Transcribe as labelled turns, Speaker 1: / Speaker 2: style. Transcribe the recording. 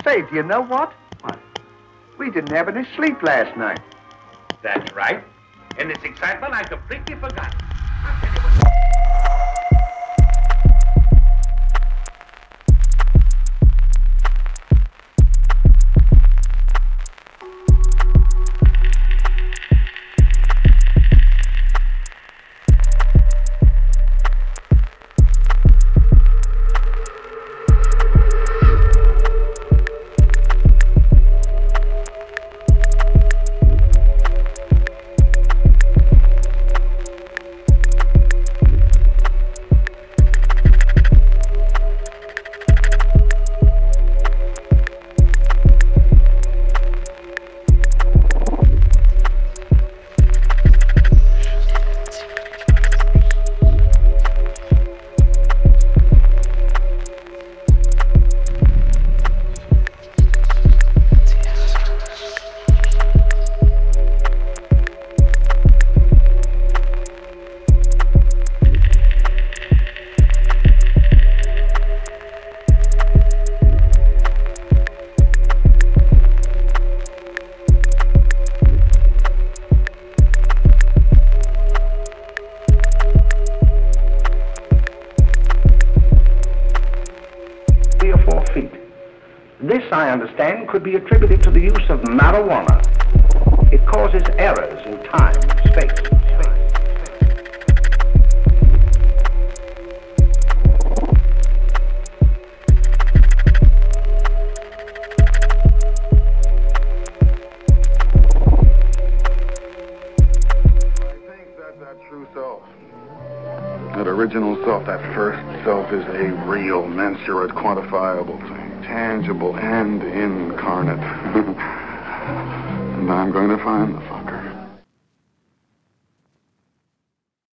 Speaker 1: Say, do you know what?
Speaker 2: What?
Speaker 1: We didn't have any sleep last night.
Speaker 2: That's right. In this excitement, I completely forgot. I'll tell you what.
Speaker 3: This, I understand, could be attributed to the use of marijuana. It causes errors in time and space.
Speaker 4: That true self, that original self, that first self is a real, mensurate, quantifiable thing, tangible and incarnate. And I'm going to find the fucker.